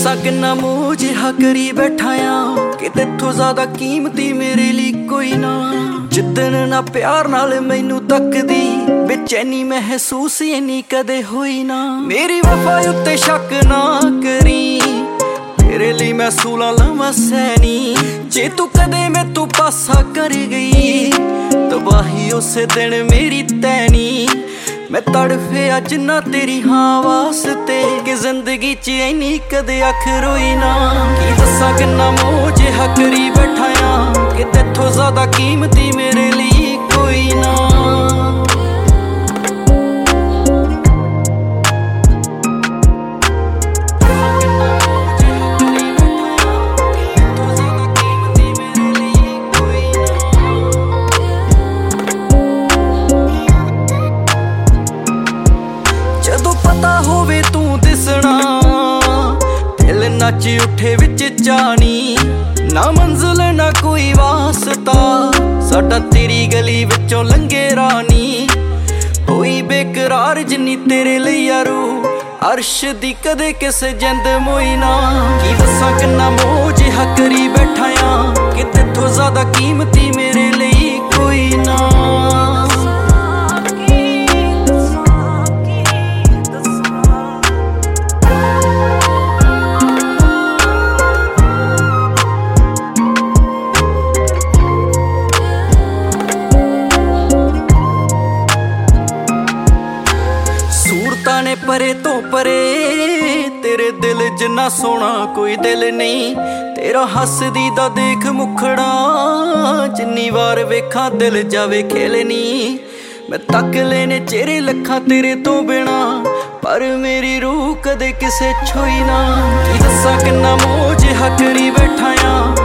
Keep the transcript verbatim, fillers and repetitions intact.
दसा किन्ना मोह जिहा करी बैठा आ कि तेथों ज्यादा कीमती मेरे लिए कोई ना। जिद्दन ना प्यार नाल मैनू तकदी बेचैनी महसूस इन्नी कदे होई ना। मेरी वफा उत्ते शक ना करी, तेरे लिए मैं सूला लवां सैनी। जे तू कदे मैं तू पासा कर गई तबाही उस दिन मेरी तैनी। मैं तड़फे अज ना तेरी हाँ वास्ते कि जिंदगी च इन्नी कदे अख रोई ना। की दसा किन्ना मोह जिहा करी बैठा आ कि तेथों ज्यादा कीमती मेरे लिए कोई ना। जदों पता होवे तू दिसना दिल नच उठे विच जानी। ना मंजिल ना कोई वास्ता साडा तेरी गली विचों लंघे रानी। होई बेकरार जिन्नी तेरे लिए यारो अर्श दी कदे किसे जिंद मोई ना। की दसा किन्ना मोह जिहा करी बैठा आ कि तेथों ज्यादा कीमती मेरे लिए कोई ना। सूरतां ने परे तो परे तेरे दिल जिन्ना सोना कोई दिल नहीं। तेरा हसदी दा देख मुखड़ा जिन्नी वार वेखा दिल जावे खेलनी। मैं तक लेने चेहरे लखा तेरे तो बिना पर मेरी रूह कदे किसे छोई ना। की दसा किन्ना मोह जिहा करी बैठा आ